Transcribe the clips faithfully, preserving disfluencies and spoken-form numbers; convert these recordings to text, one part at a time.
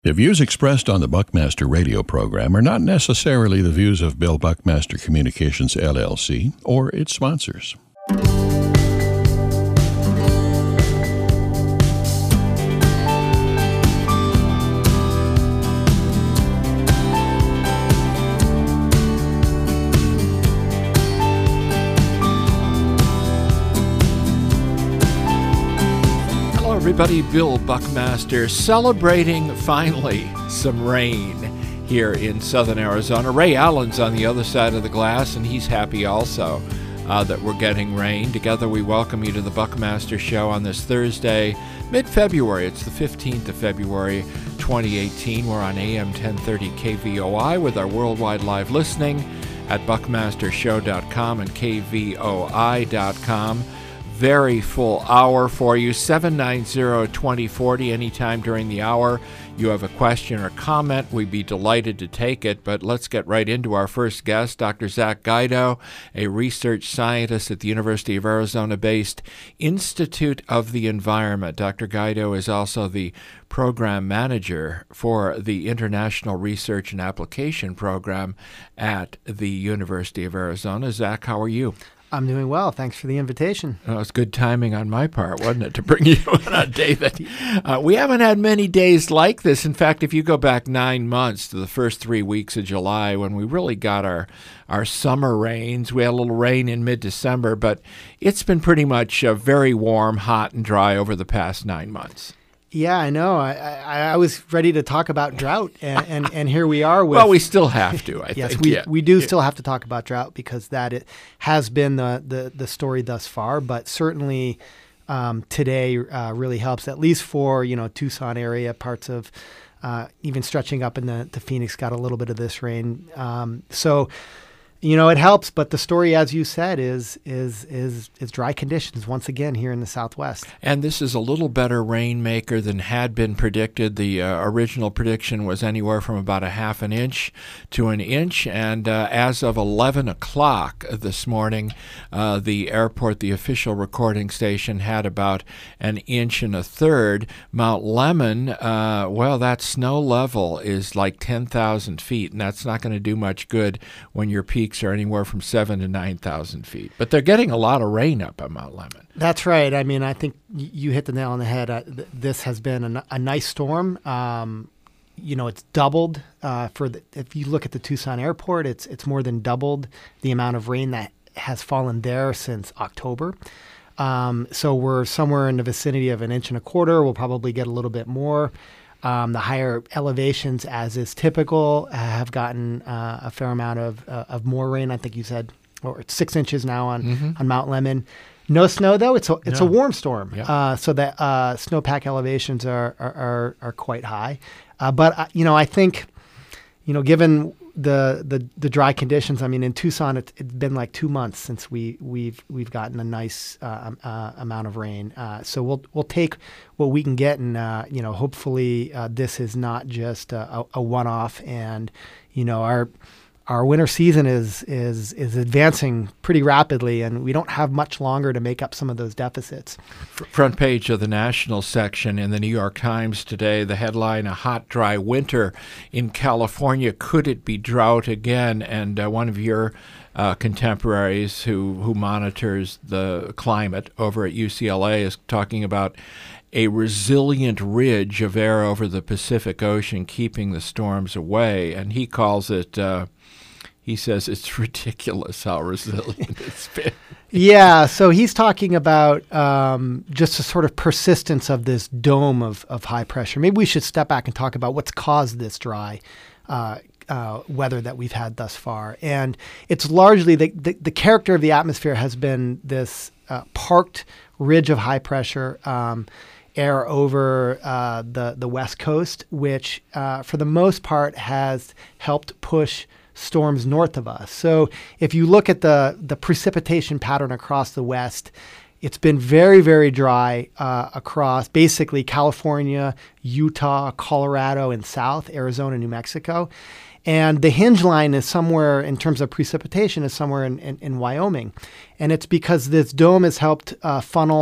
The views expressed on the Buckmaster radio program are not necessarily the views of Bill Buckmaster Communications, L L C, or its sponsors. Everybody, Bill Buckmaster celebrating finally some rain here in southern Arizona. Ray Allen's on the other side of the glass, and he's happy also uh, that we're getting rain. Together we welcome you to the Buckmaster Show on this Thursday, mid-February. It's the fifteenth of February, twenty eighteen. We're on A M ten thirty K V O I with our worldwide live listening at buckmaster show dot com and K V O I dot com. Very full hour for you, seven nine zero, two zero four zero. Anytime during the hour you have a question or comment, we'd be delighted to take it. But let's get right into our first guest, Doctor Zach Guido, a research scientist at the University of Arizona-based Institute of the Environment. Doctor Guido is also the program manager for the International Research and Application Program at the University of Arizona. Zach, how are you? I'm doing well. Thanks for the invitation. Well, it was good timing on my part, wasn't it, to bring you on a day that uh, we haven't had many days like this. In fact, if you go back nine months to the first three weeks of July when we really got our, our summer rains, we had a little rain in mid-December, but it's been pretty much uh, very warm, hot, and dry over the past nine months. Yeah, I know. I, I, I was ready to talk about drought, and, and, and here we are with... Well, we still have to, I yes, think. we yeah. we do yeah. still have to talk about drought because that it has been the, the, the story thus far, but certainly um, today uh, really helps, at least for, you know, Tucson area, parts of uh, even stretching up in the, the Phoenix got a little bit of this rain. Um, so... You know, it helps, but the story, as you said, is is is is dry conditions once again here in the Southwest. And this is a little better rainmaker than had been predicted. The uh, original prediction was anywhere from about a half an inch to an inch, and uh, as of eleven o'clock this morning, uh, the airport, the official recording station, had about an inch and a third. Mount Lemmon, uh, well, that snow level is like ten thousand feet, and that's not going to do much good when your peak are anywhere from seven to nine thousand feet, but they're getting a lot of rain up on Mount Lemmon. That's right. I mean, I think you hit the nail on the head. Uh, th- this has been a, a nice storm. Um, you know, it's doubled uh, for the, if you look at the Tucson airport, it's it's more than doubled the amount of rain that has fallen there since October. Um, so we're somewhere in the vicinity of an inch and a quarter. We'll probably get a little bit more. Um, the higher elevations, as is typical, have gotten uh, a fair amount of uh, of more rain. I think you said, or it's six inches now on, mm-hmm. on Mount Lemmon. No snow though. It's a it's no. a warm storm, yeah. uh, so that uh, snowpack elevations are are are, are quite high. Uh, but uh, you know, I think, you know, given the the the dry conditions, I mean, in Tucson, it's, it's been like two months since we we've we've gotten a nice uh, uh, amount of rain. Uh, so we'll we'll take what we can get, and uh, you know, hopefully uh, this is not just a, a one-off. And you know, our our winter season is is is advancing pretty rapidly, and we don't have much longer to make up some of those deficits. Front page of the national section in the New York Times today, the headline, "A hot, dry winter in California. Could it be drought again?" And uh, one of your uh, contemporaries who, who monitors the climate over at U C L A is talking about a resilient ridge of air over the Pacific Ocean keeping the storms away. And he calls it... Uh, He says it's ridiculous how resilient it's been. Yeah, so he's talking about um, just a sort of persistence of this dome of, of high pressure. Maybe we should step back and talk about what's caused this dry uh, uh, weather that we've had thus far. And it's largely the, the, the character of the atmosphere has been this uh, parked ridge of high pressure um, air over uh, the, the West Coast, which uh, for the most part has helped push storms north of us. So if you look at the the precipitation pattern across the West, it's been very, very dry uh, across basically California, Utah, Colorado, and South, Arizona, New Mexico. And the hinge line is somewhere, in terms of precipitation, is somewhere in, in, in Wyoming. And it's because this dome has helped uh, funnel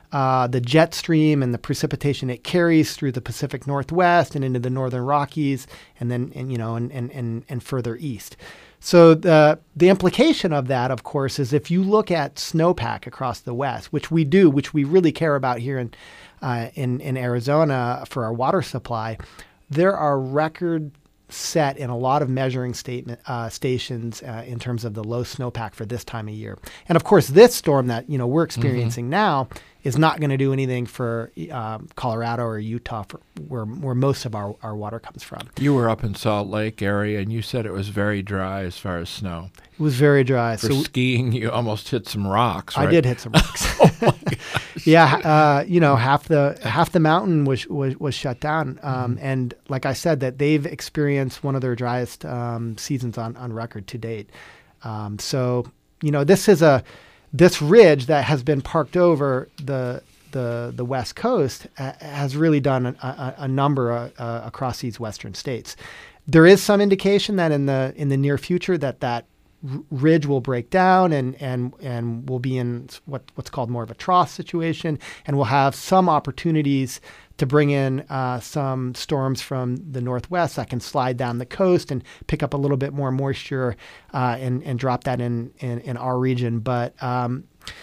uh, the jet stream and the precipitation it carries through the Pacific Northwest and into the northern Rockies, and then and you know and and and, and further east. So the the implication of that, of course, is if you look at snowpack across the West, which we do, which we really care about here in uh, in in Arizona for our water supply, there are record set in a lot of measuring statement uh, stations uh, in terms of the low snowpack for this time of year. And of course, this storm that you know we're experiencing mm-hmm. now is not going to do anything for um, Colorado or Utah, for where where most of our, our water comes from. You were up in Salt Lake area, and you said it was very dry as far as snow. It was very dry. For so skiing, you almost hit some rocks, right? I did hit some rocks. Oh my gosh. Yeah, uh, you know, half the half the mountain was was, was shut down, um, mm-hmm. and like I said, that they've experienced one of their driest um, seasons on, on record to date. Um, so you know, this is a this ridge that has been parked over the the the West Coast uh, has really done a, a, a number uh, uh, across these western states. There is some indication that in the in the near future that that ridge will break down and and and we'll be in what what's called more of a trough situation, and we'll have some opportunities to bring in uh, some storms from the northwest that can slide down the coast and pick up a little bit more moisture uh, and and drop that in in, in our region. But um,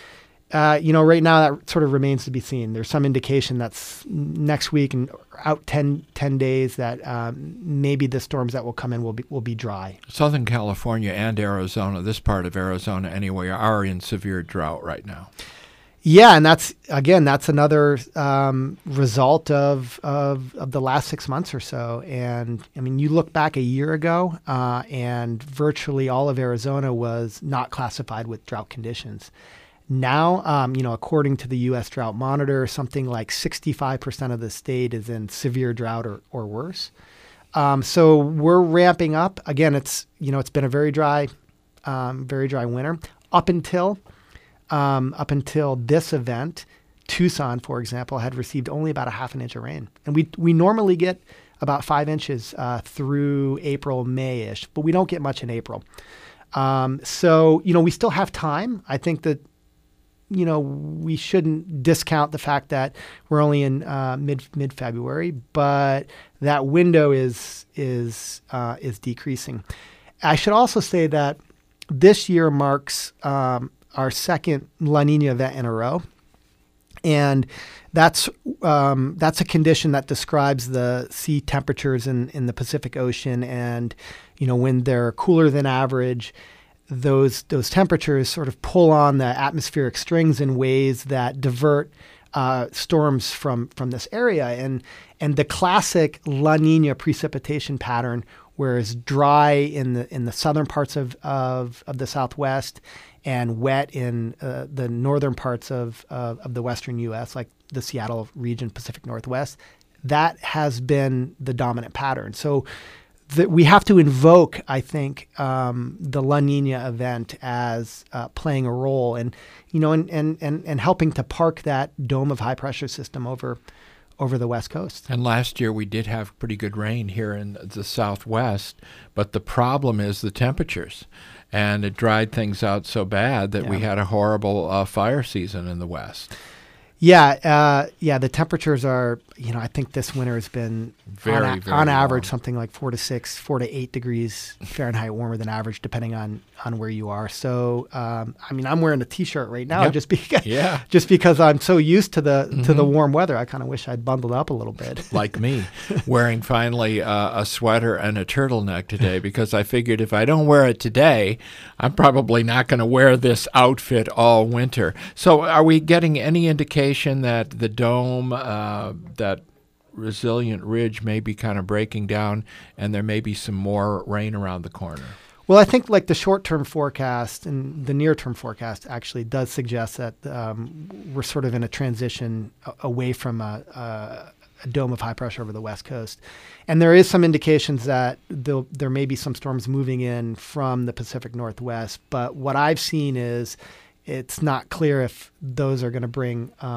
uh, you know, right now that sort of remains to be seen. There's some indication that's next week and out ten, ten days that um, maybe the storms that will come in will be will be dry. Southern California and Arizona, this part of Arizona anyway, are in severe drought right now. Yeah, and that's again that's another um, result of, of of the last six months or so. And I mean, you look back a year ago, uh, and virtually all of Arizona was not classified with drought conditions. Now, um, you know, according to the U S Drought Monitor, something like sixty-five percent of the state is in severe drought or, or worse. Um, so we're ramping up. Again, it's, you know, it's been a very dry, um, very dry winter up until, um, up until this event. Tucson, for example, had received only about a half an inch of rain. And we, we normally get about five inches uh, through April, May-ish, but we don't get much in April. Um, so, you know, we still have time. I think that, you know, we shouldn't discount the fact that we're only in uh, mid mid February, but that window is is uh, is decreasing. I should also say that this year marks um, our second La Nina event in a row, and that's um, that's a condition that describes the sea temperatures in in the Pacific Ocean, and you know when they're cooler than average, those those temperatures sort of pull on the atmospheric strings in ways that divert uh, storms from from this area. And and the classic La Nina precipitation pattern, where it's dry in the in the southern parts of of, of the Southwest and wet in uh, the northern parts of, of of the western U S, like the Seattle region, Pacific Northwest, that has been the dominant pattern. So that we have to invoke, I think, um, the La Nina event as uh, playing a role, and you know, and, and and and helping to park that dome of high pressure system over over the West Coast. And last year we did have pretty good rain here in the Southwest, but the problem is the temperatures, and it dried things out so bad that yeah. we had a horrible uh, fire season in the West. Yeah, uh, yeah. The temperatures are, you know, I think this winter has been very, on, a, very on average warm. something like four to six, four to eight degrees Fahrenheit warmer than average, depending on, on where you are. So, um, I mean, I'm wearing a T-shirt right now yep. just because, yeah. just because I'm so used to the mm-hmm. to the warm weather. I kind of wish I'd bundled up a little bit. Like me, wearing finally uh, a sweater and a turtleneck today, because I figured if I don't wear it today, I'm probably not going to wear this outfit all winter. So, are we getting any indication that the The dome, uh, that resilient ridge may be kind of breaking down, and there may be some more rain around the corner? Well, I think like the short-term forecast and the near-term forecast actually does suggest that um, we're sort of in a transition away from a, a, a dome of high pressure over the West Coast. And there is some indications that there may be some storms moving in from the Pacific Northwest. But what I've seen is it's not clear if those are going to bring um,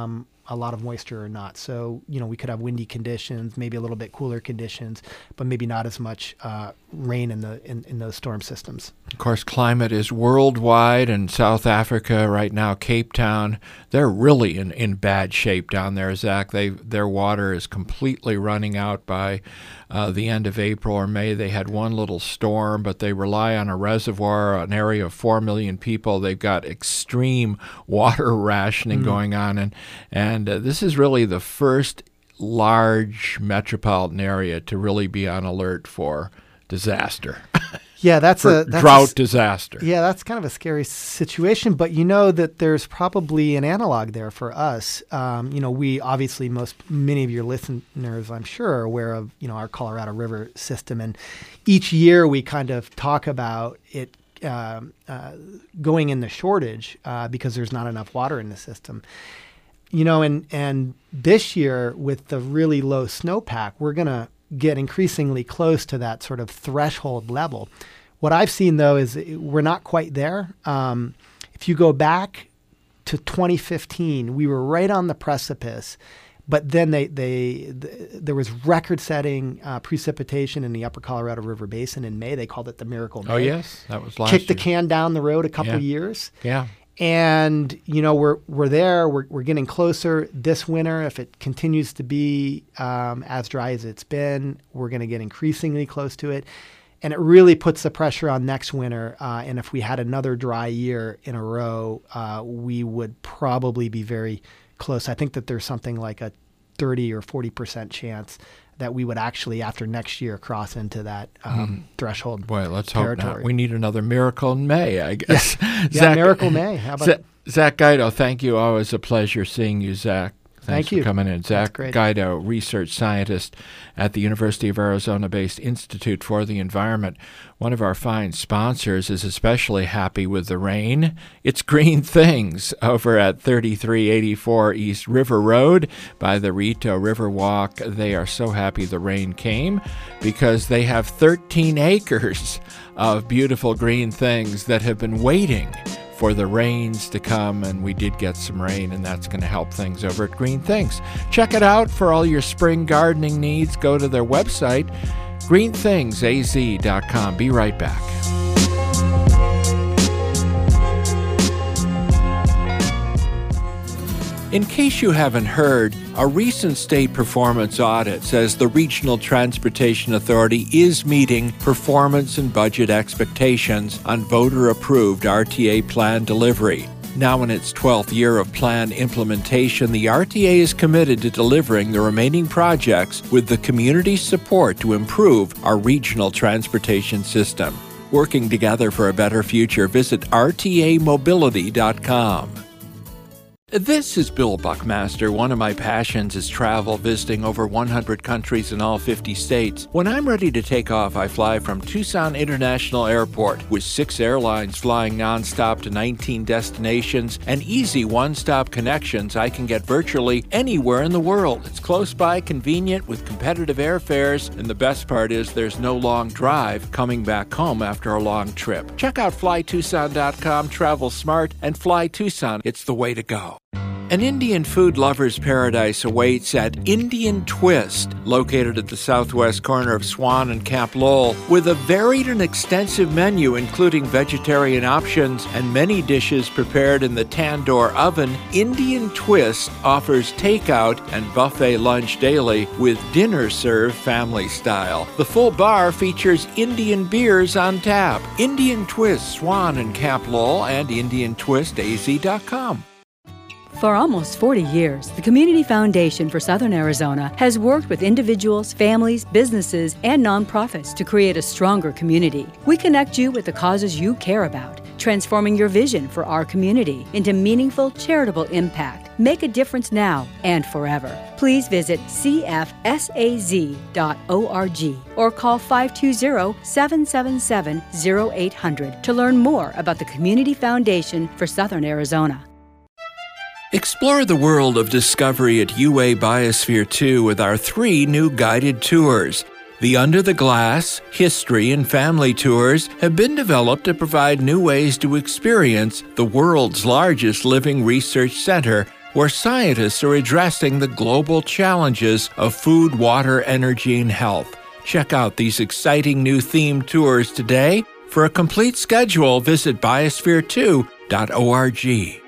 a lot of moisture or not. So, you know, we could have windy conditions, maybe a little bit cooler conditions, but maybe not as much uh, rain in the in, in those storm systems. Of course, climate is worldwide, and South Africa right now, Cape Town, they're really in, in bad shape down there, Zach. They their water is completely running out by uh, the end of April or May. They had one little storm, but they rely on a reservoir, an area of four million people. They've got extreme water rationing mm. going on, and and uh, this is really the first large metropolitan area to really be on alert for disaster. Yeah, that's for a that's drought a, disaster. Yeah, that's kind of a scary situation, but you know that there's probably an analog there for us. Um, you know, we obviously, most many of your listeners, I'm sure, are aware of, you know, our Colorado River system, and each year we kind of talk about it uh, uh, going in the shortage uh, because there's not enough water in the system. You know, and and this year with the really low snowpack, we're gonna get increasingly close to that sort of threshold level. What I've seen, though, is we're not quite there. Um, if you go back to twenty fifteen, we were right on the precipice, but then they, they, th- there was record-setting uh, precipitation in the upper Colorado River Basin in May. They called it the Miracle May. Oh, yes, that was last Kicked year. the can down the road a couple Yeah. years. Yeah. And, you know, we're we're there. We're we're getting closer this winter. If it continues to be um, as dry as it's been, we're going to get increasingly close to it. And it really puts the pressure on next winter. Uh, and if we had another dry year in a row, uh, we would probably be very close. I think that there's something like a thirty or forty percent chance that we would actually, after next year, cross into that um, mm. threshold. Boy, let's territory. hope not. We need another miracle in May, I guess. Yeah, Zach, yeah Miracle May. How about Z- it? Zach Guido, thank you. Always a pleasure seeing you, Zach. Thanks Thank you for coming in. Zach great. Guido, research scientist at the University of Arizona-based Institute for the Environment. One of our fine sponsors is especially happy with the rain. It's Green Things over at thirty-three eighty-four East River Road by the Rito River Walk. They are so happy the rain came because they have thirteen acres of beautiful green things that have been waiting for the rains to come, and we did get some rain, and that's going to help things over at Green Things. Check it out for all your spring gardening needs. Go to their website, green things a z dot com. Be right back. In case you haven't heard, a recent state performance audit says the Regional Transportation Authority is meeting performance and budget expectations on voter-approved R T A plan delivery. Now in its twelfth year of plan implementation, the R T A is committed to delivering the remaining projects with the community's support to improve our regional transportation system. Working together for a better future, visit r t a mobility dot com. This is Bill Buckmaster. One of my passions is travel, visiting over one hundred countries in all fifty states. When I'm ready to take off, I fly from Tucson International Airport. With six airlines flying nonstop to nineteen destinations and easy one-stop connections, I can get virtually anywhere in the world. It's close by, convenient, with competitive airfares, and the best part is there's no long drive coming back home after a long trip. Check out fly tucson dot com, travel smart, and Fly Tucson. It's the way to go. An Indian food lover's paradise awaits at Indian Twist, located at the southwest corner of Swan and Camp Lowell. With a varied and extensive menu, including vegetarian options and many dishes prepared in the tandoor oven, Indian Twist offers takeout and buffet lunch daily, with dinner served family style. The full bar features Indian beers on tap. Indian Twist, Swan and Camp Lowell, and indian twist a z dot com. For almost forty years, the Community Foundation for Southern Arizona has worked with individuals, families, businesses, and nonprofits to create a stronger community. We connect you with the causes you care about, transforming your vision for our community into meaningful, charitable impact. Make a difference now and forever. Please visit c f s a z dot org or call five two zero, seven seven seven, zero eight hundred to learn more about the Community Foundation for Southern Arizona. Explore the world of discovery at U A Biosphere two with our three new guided tours. The Under the Glass, History, and Family tours have been developed to provide new ways to experience the world's largest living research center where scientists are addressing the global challenges of food, water, energy, and health. Check out these exciting new themed tours today. For a complete schedule, visit biosphere two dot org.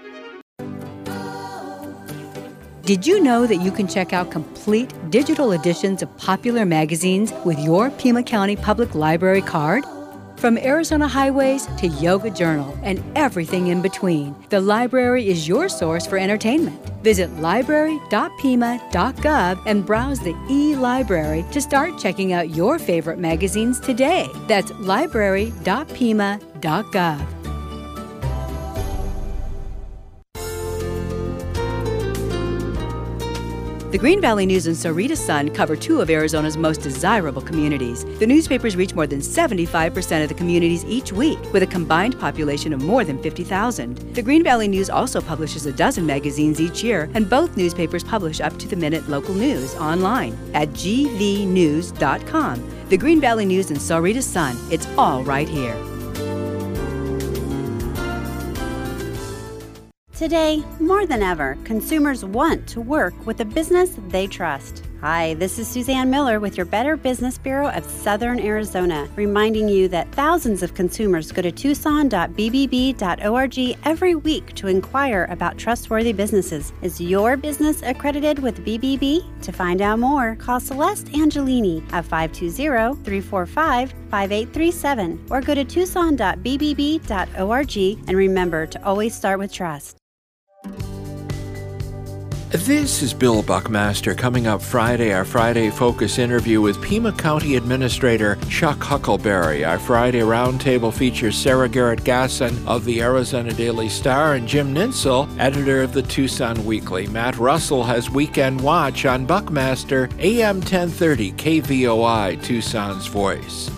Did you know that you can check out complete digital editions of popular magazines with your Pima County Public Library card? From Arizona Highways to Yoga Journal and everything in between, the library is your source for entertainment. Visit library dot pima dot gov and browse the e-library to start checking out your favorite magazines today. That's library dot pima dot gov. The Green Valley News and Sahuarita Sun cover two of Arizona's most desirable communities. The newspapers reach more than seventy-five percent of the communities each week, with a combined population of more than fifty thousand. The Green Valley News also publishes a dozen magazines each year, and both newspapers publish up-to-the-minute local news online at g v news dot com. The Green Valley News and Sahuarita Sun, it's all right here. Today, more than ever, consumers want to work with a business they trust. Hi, this is Suzanne Miller with your Better Business Bureau of Southern Arizona, reminding you that thousands of consumers go to tucson dot b b b dot org every week to inquire about trustworthy businesses. Is your business accredited with B B B? To find out more, call Celeste Angelini at five two zero, three four five, five eight three seven or go to tucson dot b b b dot org, and remember to always start with trust. This is Bill Buckmaster. Coming up Friday, our Friday Focus interview with Pima County Administrator Chuck Huckleberry. Our Friday Roundtable features Sarah Garrett Gasson of the Arizona Daily Star and Jim Ninsel, editor of the Tucson Weekly. Matt Russell has Weekend Watch on Buckmaster, A M ten thirty K V O I, Tucson's Voice.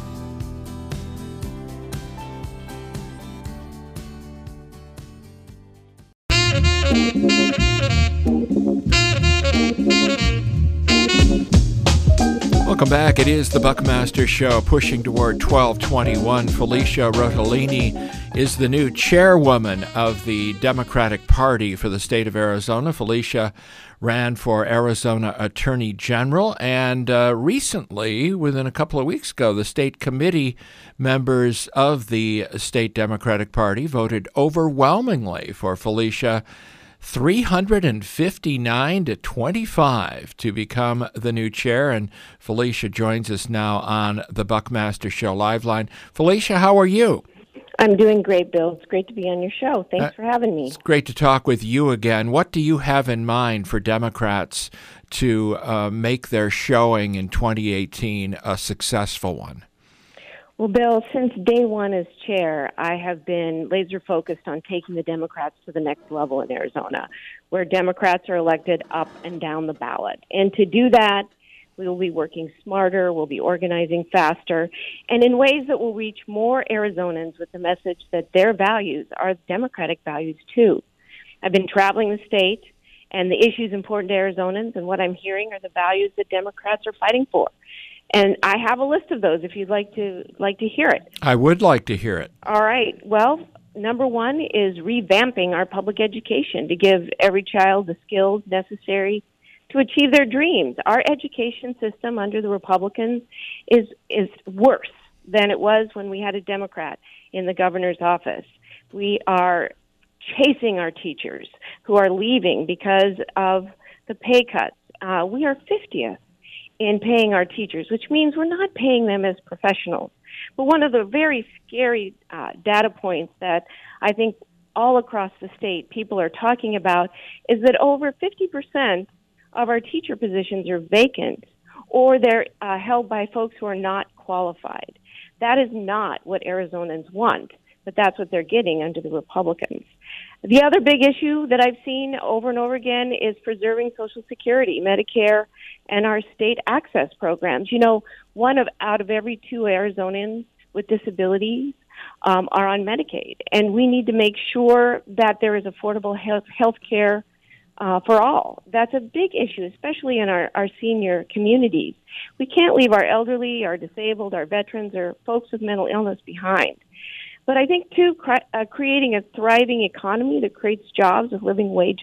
Welcome back. It is the Buckmaster Show, pushing toward twelve twenty-one. Felicia Rotolini is the new chairwoman of the Democratic Party for the state of Arizona. Felicia ran for Arizona Attorney General, and uh, recently, within a couple of weeks ago, the state committee members of the state Democratic Party voted overwhelmingly for Felicia, three hundred fifty-nine to twenty-five, to become the new chair. And Felicia joins us now on the Buckmaster Show live line. Felicia, how are you? I'm doing great, Bill. It's great to be on your show. Thanks uh, for having me. It's great to talk with you again. What do you have in mind for Democrats to uh, make their showing in twenty eighteen a successful one? Well, Bill, since day one as chair, I have been laser focused on taking the Democrats to the next level in Arizona, where Democrats are elected up and down the ballot. And to do that, we will be working smarter, we'll be organizing faster, and in ways that will reach more Arizonans with the message that their values are Democratic values too. I've been traveling the state, and the issues important to Arizonans, and what I'm hearing are the values that Democrats are fighting for. And I have a list of those if you'd like to like to hear it. I would like to hear it. All right. Well, number one is revamping our public education to give every child the skills necessary to achieve their dreams. Our education system under the Republicans is is worse than it was when we had a Democrat in the governor's office. We are chasing our teachers who are leaving because of the pay cuts. Uh, we are fiftieth in paying our teachers, which means we're not paying them as professionals. But one of the very scary uh, data points that I think all across the state people are talking about is that over fifty percent of our teacher positions are vacant, or they're uh, held by folks who are not qualified. That is not what Arizonans want, but that's what they're getting under the Republicans. The other big issue that I've seen over and over again is preserving Social Security, Medicare, and our state access programs. You know, one of out of every two Arizonans with disabilities um, are on Medicaid, and we need to make sure that there is affordable health, health care uh, for all. That's a big issue, especially in our, our senior communities. We can't leave our elderly, our disabled, our veterans, or folks with mental illness behind. But I think, too, cre- uh, creating a thriving economy that creates jobs with living wages.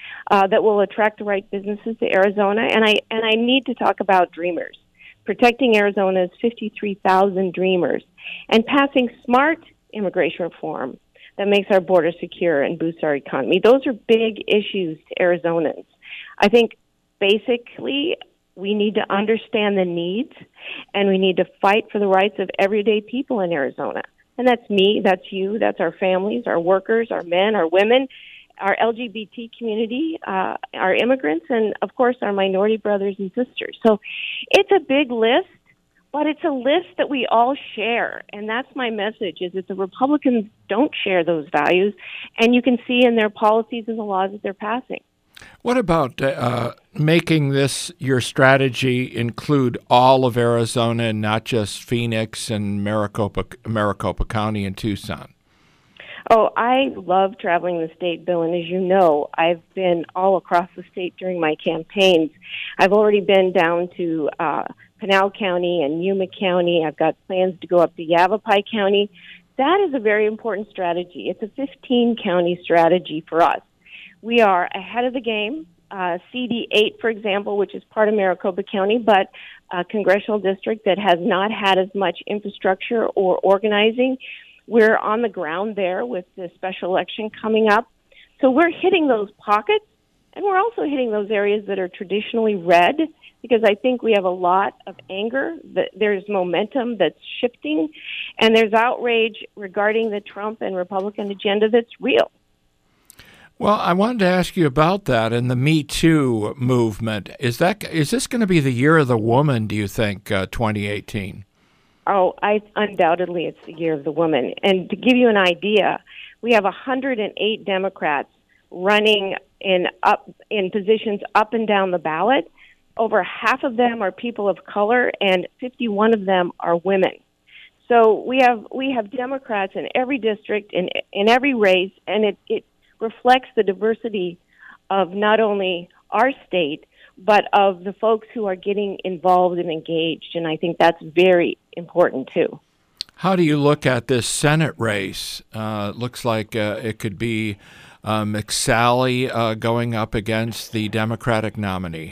uh, that will attract the right businesses to Arizona. And I and I need to talk about dreamers, protecting Arizona's fifty-three thousand dreamers, and passing smart immigration reform that makes our border secure and boosts our economy. Those are big issues to Arizonans. I think basically we need to understand the needs, and we need to fight for the rights of everyday people in Arizona. And that's me, that's you, that's our families, our workers, our men, our women, our L G B T community, uh, our immigrants, and, of course, our minority brothers and sisters. So it's a big list, but it's a list that we all share. And that's my message, is that the Republicans don't share those values, and you can see in their policies and the laws that they're passing. What about uh, making this, your strategy, include all of Arizona and not just Phoenix and Maricopa, Maricopa County and Tucson? Oh, I love traveling the state, Bill, and as you know, I've been all across the state during my campaigns. I've already been down to uh, Pinal County and Yuma County. I've got plans to go up to Yavapai County. That is a very important strategy. It's a fifteen-county strategy for us. We are ahead of the game. Uh, C D eight, for example, which is part of Maricopa County, but a congressional district that has not had as much infrastructure or organizing. We're on the ground there with the special election coming up. So we're hitting those pockets, and we're also hitting those areas that are traditionally red, because I think we have a lot of anger. There's momentum that's shifting, and there's outrage regarding the Trump and Republican agenda that's real. Well, I wanted to ask you about that and the Me Too movement. Is that is this going to be the year of the woman, do you think, uh, twenty eighteen? Oh, I undoubtedly it's the year of the woman. And to give you an idea, we have one hundred eight Democrats running in up in positions up and down the ballot. Over half of them are people of color, and fifty-one of them are women. So we have we have Democrats in every district, in in every race, and it, it reflects the diversity of not only our state, but of the folks who are getting involved and engaged. And I think that's very important, too. How do you look at this Senate race? Uh, it looks like uh, it could be uh, McSally uh, going up against the Democratic nominee.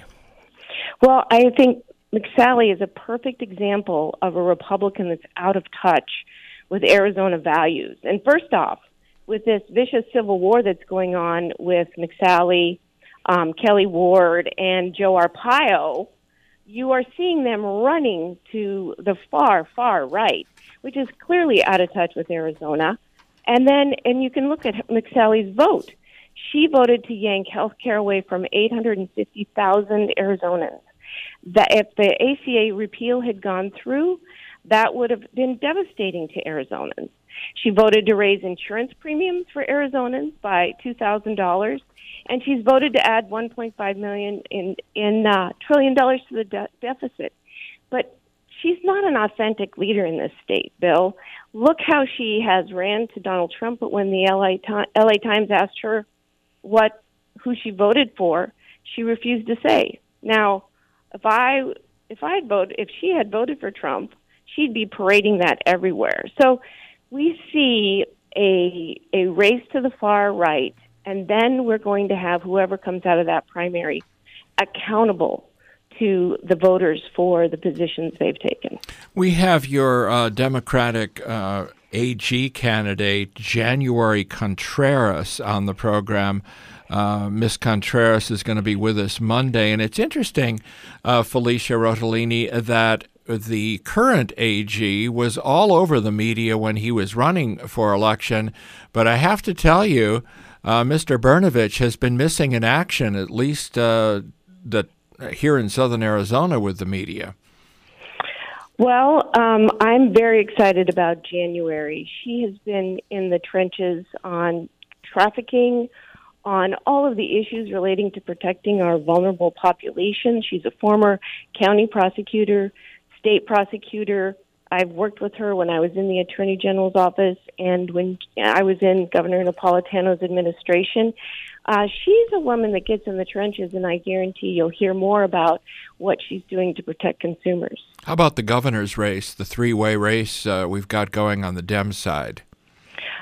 Well, I think McSally is a perfect example of a Republican that's out of touch with Arizona values. And first off, with this vicious civil war that's going on with McSally, um, Kelly Ward, and Joe Arpaio, you are seeing them running to the far, far right, which is clearly out of touch with Arizona. And then, and you can look at McSally's vote. She voted to yank health care away from eight hundred fifty thousand Arizonans. That if the A C A repeal had gone through, that would have been devastating to Arizonans. She voted to raise insurance premiums for Arizonans by two thousand dollars, and she's voted to add one point five million dollars in in uh, trillion dollars to the de- deficit. But she's not an authentic leader in this state, Bill. Look how she has ran to Donald Trump, but when the L A L A Times asked her what who she voted for, she refused to say. Now, if I if I had voted if she had voted for Trump, she'd be parading that everywhere. So we see a a race to the far right, and then we're going to have whoever comes out of that primary accountable to the voters for the positions they've taken. We have your uh, Democratic uh, A G candidate, January Contreras, on the program. Uh, Miss Contreras is going to be with us Monday, and it's interesting, uh, Felicia Rotolini, that the current A G was all over the media when he was running for election, but I have to tell you, uh, Mister Brnovich has been missing in action, at least uh, that here in southern Arizona with the media. Well, um, I'm very excited about January. She has been in the trenches on trafficking, on all of the issues relating to protecting our vulnerable population. She's a former county prosecutor, state prosecutor. I've worked with her when I was in the Attorney General's office and when I was in Governor Napolitano's administration. Uh, she's a woman that gets in the trenches, and I guarantee you'll hear more about what she's doing to protect consumers. How about the governor's race, the three-way race uh, we've got going on the Dem side?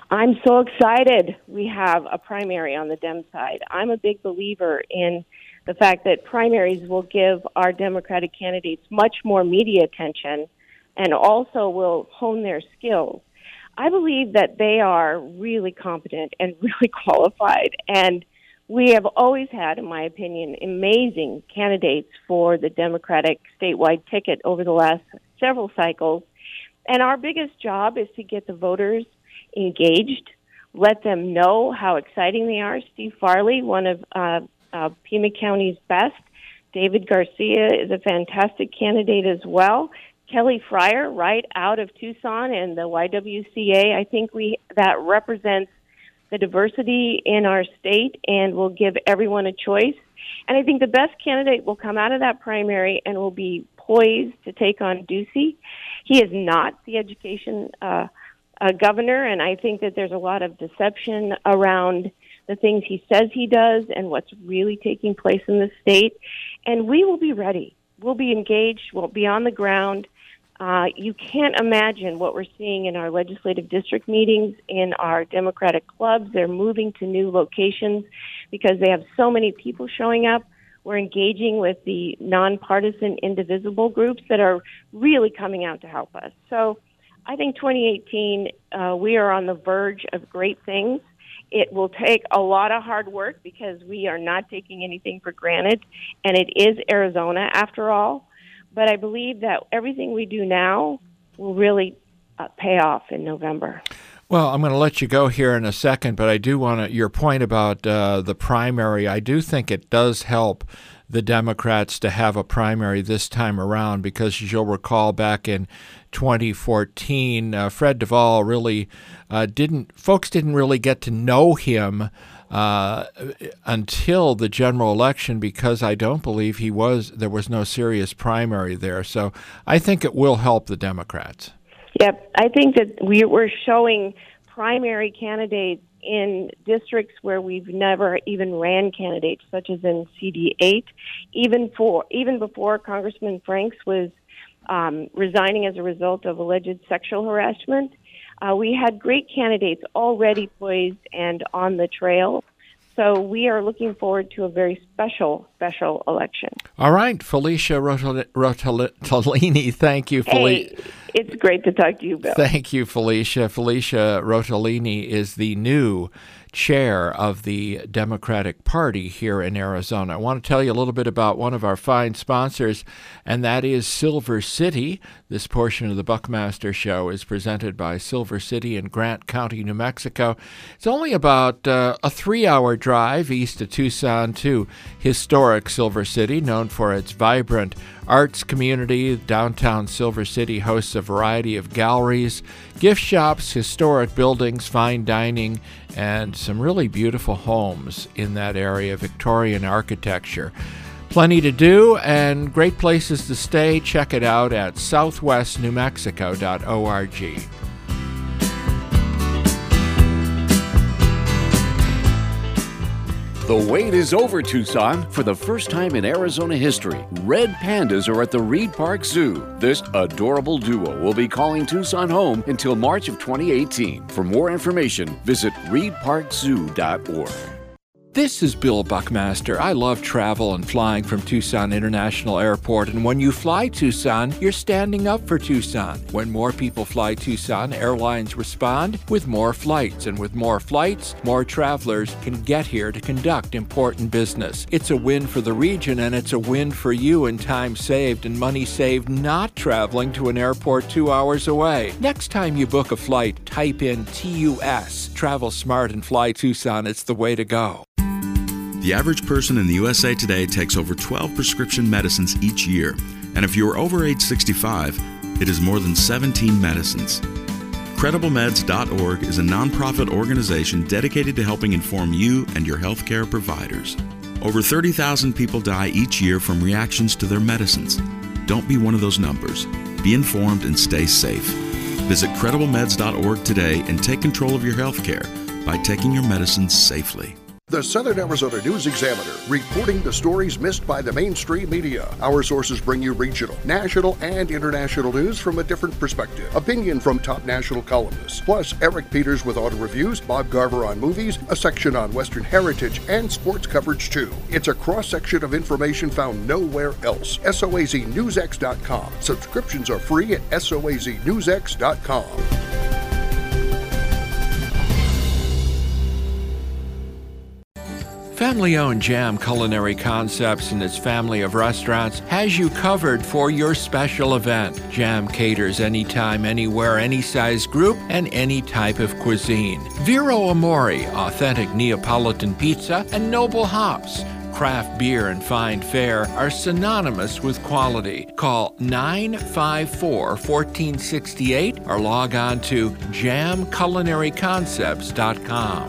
I'm so excited we have a primary on the Dem side. I'm a big believer in the fact that primaries will give our Democratic candidates much more media attention and also will hone their skills. I believe that they are really competent and really qualified, and we have always had, in my opinion, amazing candidates for the Democratic statewide ticket over the last several cycles. And our biggest job is to get the voters engaged, let them know how exciting they are. Steve Farley, one of uh, uh, Pima County's best. David Garcia is a fantastic candidate as well. Kelly Fryer, right out of Tucson and the Y W C A. I think we that represents the diversity in our state and will give everyone a choice. And I think the best candidate will come out of that primary and will be poised to take on Ducey. He is not the education uh, uh, governor, and I think that there's a lot of deception around the things he says he does and what's really taking place in the state. And we will be ready. We'll be engaged. We'll be on the ground. Uh, you can't imagine what we're seeing in our legislative district meetings, in our Democratic clubs. They're moving to new locations because they have so many people showing up. We're engaging with the nonpartisan, indivisible groups that are really coming out to help us. So I think twenty eighteen, uh, we are on the verge of great things. It will take a lot of hard work because we are not taking anything for granted, and it is Arizona after all. But I believe that everything we do now will really uh, pay off in November. Well, I'm going to let you go here in a second, but I do want to, your point about uh, the primary, I do think it does help the Democrats to have a primary this time around because, as you'll recall, back in twenty fourteen, uh, Fred Duvall really uh, didn't, folks didn't really get to know him Uh, until the general election, because I don't believe he was, there was no serious primary there. So I think it will help the Democrats. Yep. I think that we, we're showing primary candidates in districts where we've never even ran candidates, such as in C D eight. Even for even before Congressman Franks was um, resigning as a result of alleged sexual harassment, Uh, we had great candidates already poised and on the trail. So we are looking forward to a very special, special election. All right, Felicia Rotal- Rotolini, thank you, Felicia. Hey, it's great to talk to you, Bill. Thank you, Felicia. Felicia Rotolini is the new chair of the Democratic Party here in Arizona. I want to tell you a little bit about one of our fine sponsors, and that is Silver City. This portion of the Buckmaster Show is presented by Silver City in Grant County, New Mexico. It's only about uh, a three-hour drive east of Tucson to historic Silver City, known for its vibrant arts community. Downtown Silver City hosts a variety of galleries, gift shops, historic buildings, fine dining, and some really beautiful homes in that area, Victorian architecture. Plenty to do and great places to stay. Check it out at southwest new mexico dot org. The wait is over, Tucson. For the first time in Arizona history, red pandas are at the Reed Park Zoo. This adorable duo will be calling Tucson home until March of twenty eighteen. For more information, visit reed park zoo dot org. This is Bill Buckmaster. I love travel and flying from Tucson International Airport, and when you fly Tucson, you're standing up for Tucson. When more people fly Tucson, airlines respond with more flights, and with more flights, more travelers can get here to conduct important business. It's a win for the region, and it's a win for you in time saved and money saved not traveling to an airport two hours away. Next time you book a flight, type in T U S. Travel smart and fly Tucson. It's the way to go. The average person in the U S A today takes over twelve prescription medicines each year. And if you are over age sixty-five, it is more than seventeen medicines. Credible Meds dot org is a nonprofit organization dedicated to helping inform you and your healthcare providers. Over thirty thousand people die each year from reactions to their medicines. Don't be one of those numbers. Be informed and stay safe. Visit Credible Meds dot org today and take control of your healthcare by taking your medicines safely. The Southern Arizona News Examiner, reporting the stories missed by the mainstream media. Our sources bring you regional, national, and international news from a different perspective. Opinion from top national columnists, plus Eric Peters with auto reviews, Bob Garver on movies, a section on Western heritage, and sports coverage too. It's a cross-section of information found nowhere else. S O A Z News X dot com. Subscriptions are free at S O A Z News X dot com. Family-owned Jam Culinary Concepts and its family of restaurants has you covered for your special event. Jam caters anytime, anywhere, any size group, and any type of cuisine. Vero Amore, authentic Neapolitan pizza, and Noble Hops. Craft beer and fine fare are synonymous with quality. Call nine five four, one four six eight or log on to jam culinary concepts dot com.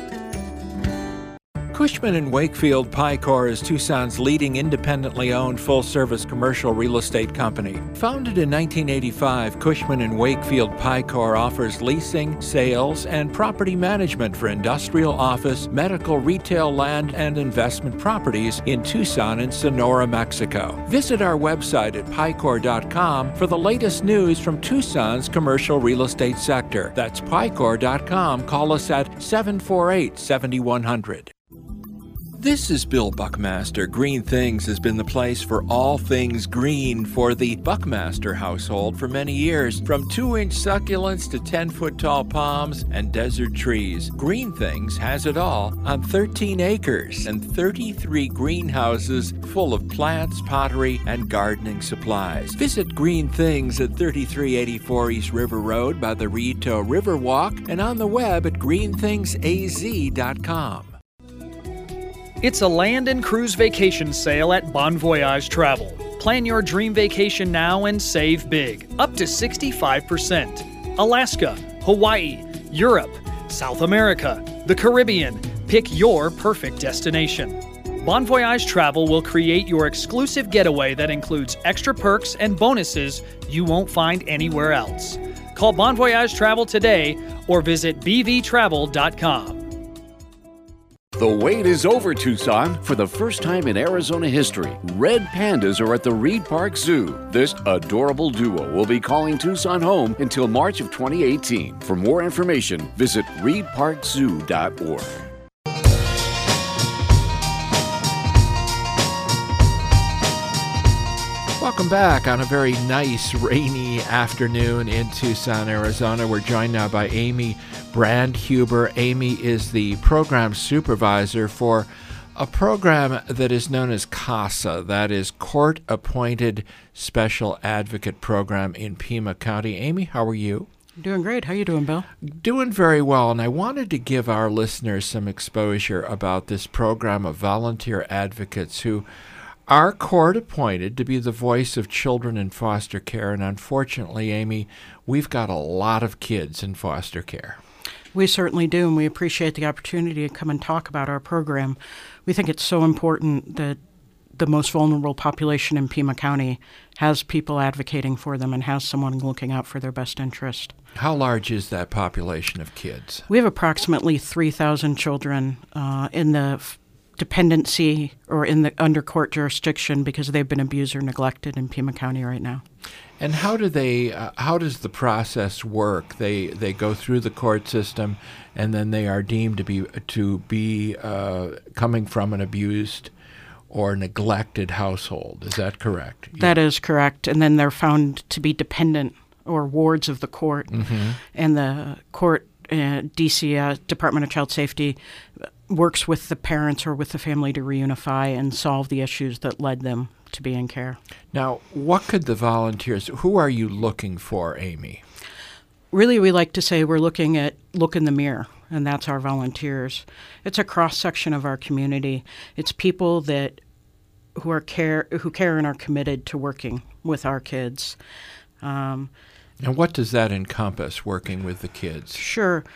Cushman and Wakefield Picor is Tucson's leading independently owned full-service commercial real estate company. Founded in nineteen eighty-five, Cushman and Wakefield Picor offers leasing, sales, and property management for industrial, office, medical, retail, land, and investment properties in Tucson and Sonora, Mexico. Visit our website at picor dot com for the latest news from Tucson's commercial real estate sector. That's picor dot com. Call us at seven four eight, seven one zero zero. This is Bill Buckmaster. Green Things has been the place for all things green for the Buckmaster household for many years. From two-inch succulents to ten-foot-tall palms and desert trees, Green Things has it all on thirteen acres and thirty-three greenhouses full of plants, pottery, and gardening supplies. Visit Green Things at thirty-three eighty-four East River Road by the Rito Riverwalk and on the web at green things a z dot com. It's a land and cruise vacation sale at Bon Voyage Travel. Plan your dream vacation now and save big, up to sixty-five percent. Alaska, Hawaii, Europe, South America, the Caribbean. Pick your perfect destination. Bon Voyage Travel will create your exclusive getaway that includes extra perks and bonuses you won't find anywhere else. Call Bon Voyage Travel today or visit b v travel dot com. The wait is over, Tucson. For the first time in Arizona history, red pandas are at the Reed Park Zoo. This adorable duo will be calling Tucson home until March of twenty eighteen. For more information, visit reed park zoo dot org. Welcome back on a very nice rainy afternoon in Tucson, Arizona. We're joined now by Amy Brandhuber. Amy is the program supervisor for a program that is known as CASA, that is Court Appointed Special Advocate Program in Pima County. Amy, how are you? Doing great. How are you doing, Bill? Doing very well, and I wanted to give our listeners some exposure about this program of volunteer advocates who are court-appointed to be the voice of children in foster care. And unfortunately, Amy, we've got a lot of kids in foster care. We certainly do, and we appreciate the opportunity to come and talk about our program. We think it's so important that the most vulnerable population in Pima County has people advocating for them and has someone looking out for their best interest. How large is that population of kids? We have approximately three thousand children uh, in the f- dependency or in the under court jurisdiction because they've been abused or neglected in Pima County right now. And how do they? Uh, how does the process work? They they go through the court system, and then they are deemed to be to be uh, coming from an abused or neglected household. Is that correct? That is correct. And then they're found to be dependent or wards of the court, mm-hmm. and the court, uh, D C, uh, Department of Child Safety, works with the parents or with the family to reunify and solve the issues that led them to be in care. Now, what could the volunteers, who are you looking for, Amy? Really, we like to say we're looking at look in the mirror, and that's our volunteers. It's a cross-section of our community. It's people that who are care who care and are committed to working with our kids. Um, and what does that encompass, working with the kids? Sure.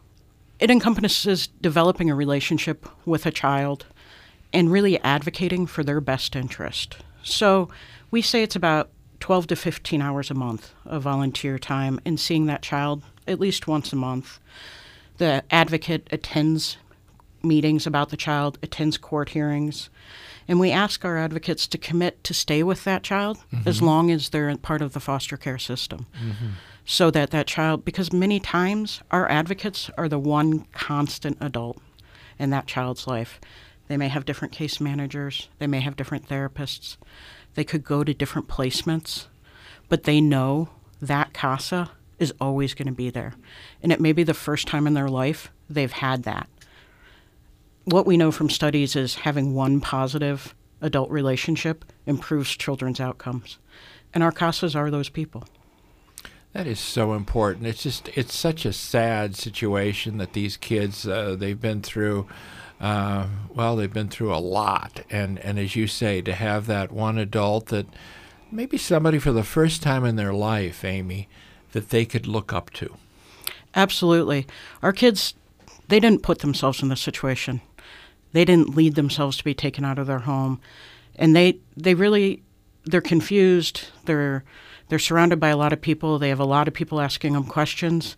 It encompasses developing a relationship with a child and really advocating for their best interest. So we say it's about twelve to fifteen hours a month of volunteer time and seeing that child at least once a month. The advocate attends meetings about the child, attends court hearings, and we ask our advocates to commit to stay with that child mm-hmm. as long as they're part of the foster care system. Mm-hmm. So that that child, because many times our advocates are the one constant adult in that child's life. They may have different case managers. They may have different therapists. They could go to different placements, but they know that CASA is always going to be there. And it may be the first time in their life they've had that. What we know from studies is having one positive adult relationship improves children's outcomes. And our CASAs are those people. That is so important. It's just, it's such a sad situation that these kids, uh, they've been through, uh, well, they've been through a lot. And, and as you say, to have that one adult that maybe somebody for the first time in their life, Amy, that they could look up to. Absolutely. Our kids, they didn't put themselves in this situation. They didn't lead themselves to be taken out of their home. And they, they really, they're confused. They're, they're surrounded by a lot of people. They have a lot of people asking them questions.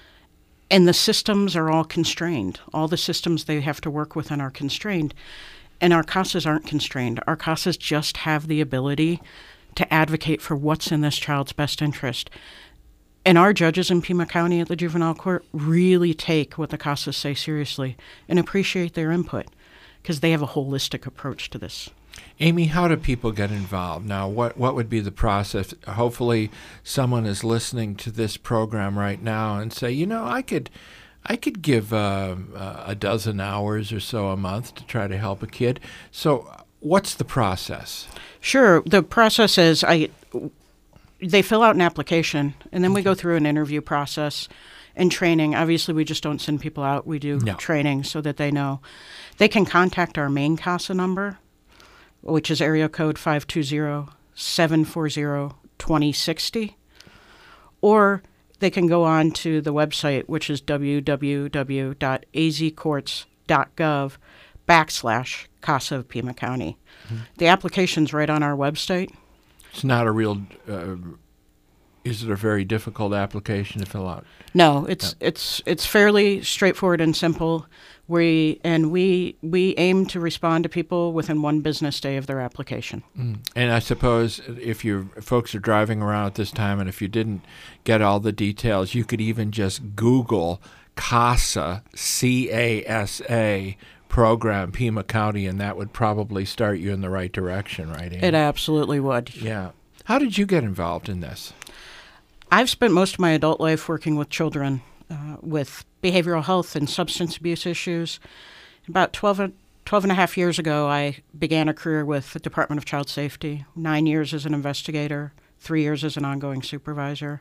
And the systems are all constrained. All the systems they have to work within are constrained. And our CASAs aren't constrained. Our CASAs just have the ability to advocate for what's in this child's best interest. And our judges in Pima County at the juvenile court really take what the CASAs say seriously and appreciate their input because they have a holistic approach to this. Amy, how do people get involved? Now, what, what would be the process? Hopefully someone is listening to this program right now and say, you know, I could I could give uh, uh, a dozen hours or so a month to try to help a kid. So what's the process? Sure. The process is I... they fill out an application, and then we go through an interview process and training. Obviously, we just don't send people out. We do no. training so that they know. They can contact our main CASA number, which is area code five two zero, seven four zero, two zero six zero, or they can go on to the website, which is w w w dot a z courts dot gov backslash CASA of Pima County. Mm-hmm. The application's right on our website. It's not a real, uh, is it a very difficult application to fill out? No, it's no. it's it's fairly straightforward and simple. We and we we aim to respond to people within one business day of their application. Mm. And I suppose if you folks are driving around at this time, and if you didn't get all the details, you could even just Google CASA, C A S A, program, Pima County, and that would probably start you in the right direction, right, Amy? It absolutely would. Yeah. How did you get involved in this? I've spent most of my adult life working with children uh, with behavioral health and substance abuse issues. About twelve, twelve and a half years ago, I began a career with the Department of Child Safety, nine years as an investigator, three years as an ongoing supervisor.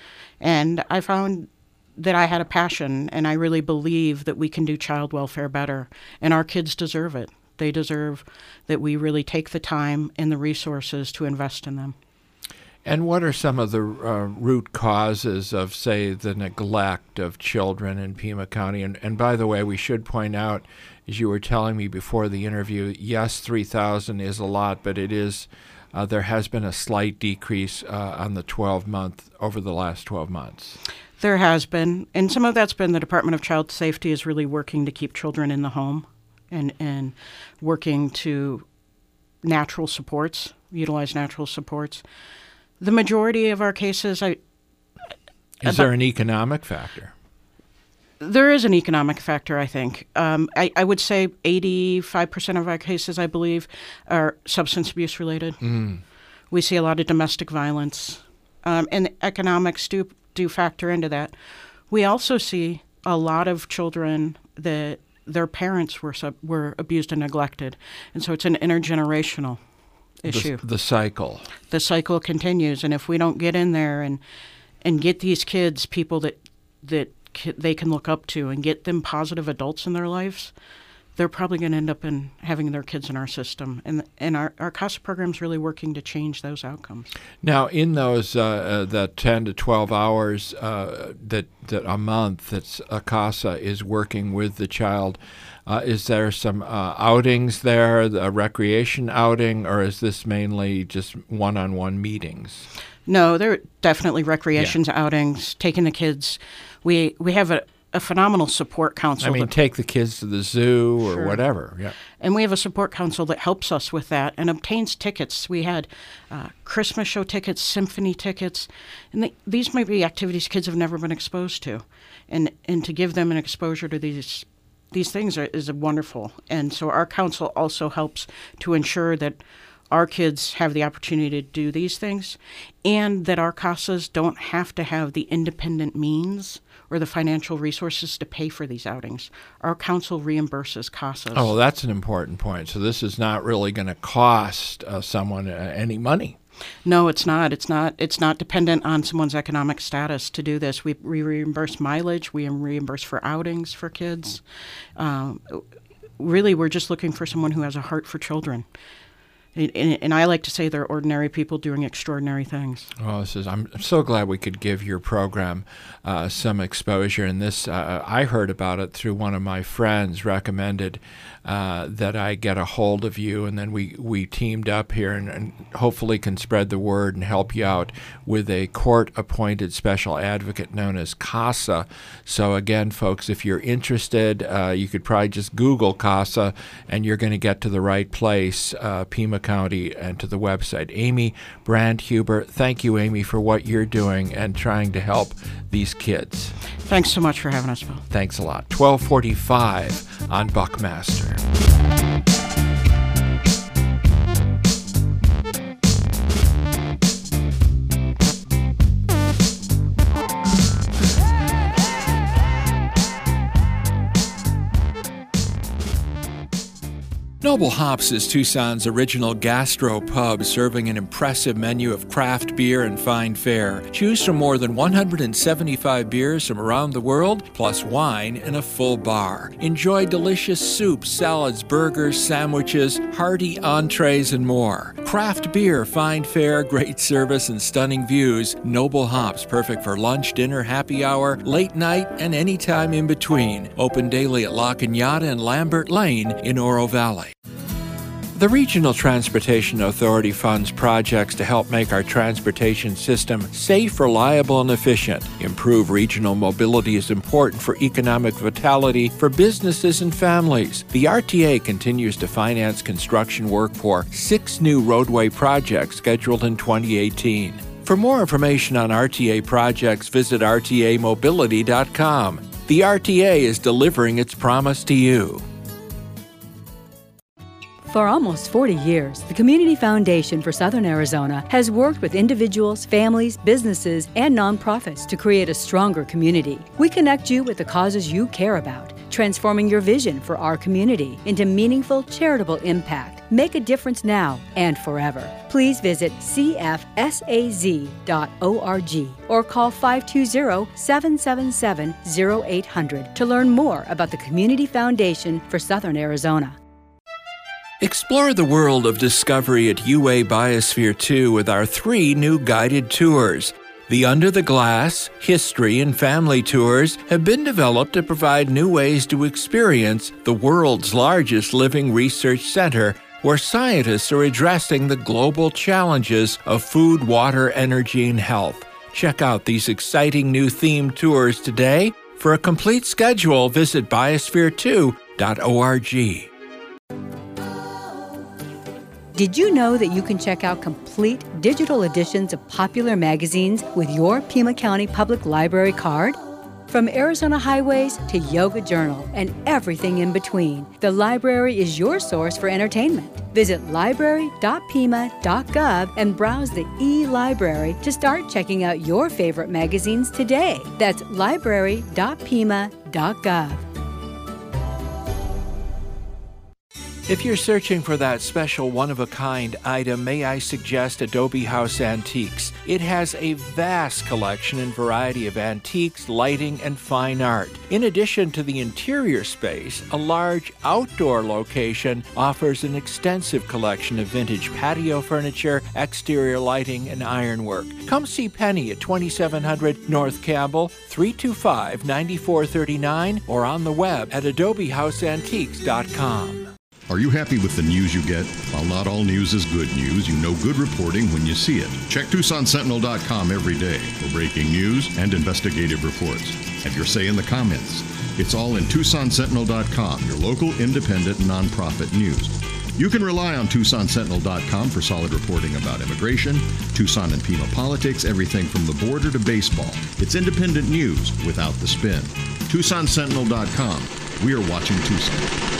And I found that I had a passion, and I really believe that we can do child welfare better, and our kids deserve it. They deserve that we really take the time and the resources to invest in them. And what are some of the uh, root causes of, say, the neglect of children in Pima County? And, and by the way, we should point out, as you were telling me before the interview, yes, three thousand is a lot, but it is uh, there has been a slight decrease uh, on the twelve month over the last twelve months. There has been, and some of that's been the Department of Child Safety is really working to keep children in the home and, and working to natural supports, utilize natural supports. The majority of our cases, I... Is there an economic factor? There is an economic factor, I think. Um, I, I would say eighty-five percent of our cases, I believe, are substance abuse related. Mm. We see a lot of domestic violence, um, and economics do do factor into that. We also see a lot of children that their parents were sub, were abused and neglected, and so it's an intergenerational issue. The, the cycle. The cycle continues, and if we don't get in there and and get these kids people that that ki- they can look up to and get them positive adults in their lives, they're probably going to end up in having their kids in our system. And and our, our CASA program is really working to change those outcomes. Now, in those uh, uh, the ten to twelve hours uh, that, that a month that a CASA is working with the child, uh, is there some uh, outings there, a recreation outing, or is this mainly just one-on-one meetings? No, there are definitely recreations, yeah. outings, taking the kids. We we have a a phenomenal support council. I mean, that, take the kids to the zoo or Sure. whatever. Yeah. And we have a support council that helps us with that and obtains tickets. We had uh, Christmas show tickets, symphony tickets, and they, these might be activities kids have never been exposed to. And and to give them an exposure to these these things are, is wonderful. And so our council also helps to ensure that our kids have the opportunity to do these things, and that our CASAs don't have to have the independent means or the financial resources to pay for these outings. Our council reimburses CASAs. Oh, that's an important point. So this is not really going to cost uh, someone uh, any money. No, it's not. It's not. It's not dependent on someone's economic status to do this. We, we reimburse mileage. We reimburse for outings for kids. Um, really, we're just looking for someone who has a heart for children. And, and I like to say they're ordinary people doing extraordinary things. Well, this is. I'm so glad we could give your program uh, some exposure. And this, uh, I heard about it through one of my friends. Recommended uh, that I get a hold of you, and then we, we teamed up here and, and hopefully can spread the word and help you out with a court-appointed special advocate known as CASA. So again, folks, if you're interested, uh, you could probably just Google CASA, and you're going to get to the right place. Uh, Pima County, and to the website. Amy Brandhuber, thank you, Amy, for what you're doing and trying to help these kids. Thanks so much for having us, Bill. Thanks a lot. twelve forty-five on Buckmaster. Noble Hops is Tucson's original gastro pub, serving an impressive menu of craft beer and fine fare. Choose from more than one hundred seventy-five beers from around the world, plus wine and a full bar. Enjoy delicious soups, salads, burgers, sandwiches, hearty entrees, and more. Craft beer, fine fare, great service, and stunning views. Noble Hops, perfect for lunch, dinner, happy hour, late night, and any time in between. Open daily at La Cañada and Lambert Lane in Oro Valley. The Regional Transportation Authority funds projects to help make our transportation system safe, reliable, and efficient. Improve regional mobility is important for economic vitality for businesses and families. The R T A continues to finance construction work for six new roadway projects scheduled in twenty eighteen. For more information on R T A projects, visit R T A mobility dot com. The R T A is delivering its promise to you. For almost forty years, the Community Foundation for Southern Arizona has worked with individuals, families, businesses, and nonprofits to create a stronger community. We connect you with the causes you care about, transforming your vision for our community into meaningful, charitable impact. Make a difference now and forever. Please visit c f s a z dot org or call five two zero, seven seven seven, zero eight hundred to learn more about the Community Foundation for Southern Arizona. Explore the world of discovery at U A Biosphere two with our three new guided tours. The Under the Glass, History, and Family tours have been developed to provide new ways to experience the world's largest living research center, where scientists are addressing the global challenges of food, water, energy, and health. Check out these exciting new themed tours today. For a complete schedule, visit biosphere two dot org. Did you know that you can check out complete digital editions of popular magazines with your Pima County Public Library card? From Arizona Highways to Yoga Journal and everything in between, the library is your source for entertainment. Visit library dot pima dot gov and browse the e-library to start checking out your favorite magazines today. That's library dot pima dot gov. If you're searching for that special one-of-a-kind item, may I suggest Adobe House Antiques. It has a vast collection and variety of antiques, lighting, and fine art. In addition to the interior space, a large outdoor location offers an extensive collection of vintage patio furniture, exterior lighting, and ironwork. Come see Penny at twenty-seven hundred North Campbell, three two five, nine four three nine, or on the web at adobe house antiques dot com. Are you happy with the news you get? While not all news is good news, you know good reporting when you see it. Check Tucson Sentinel dot com every day for breaking news and investigative reports. Have your say in the comments. It's all in Tucson Sentinel dot com, your local independent nonprofit news. You can rely on Tucson Sentinel dot com for solid reporting about immigration, Tucson and Pima politics, everything from the border to baseball. It's independent news without the spin. Tucson Sentinel dot com. We are watching Tucson.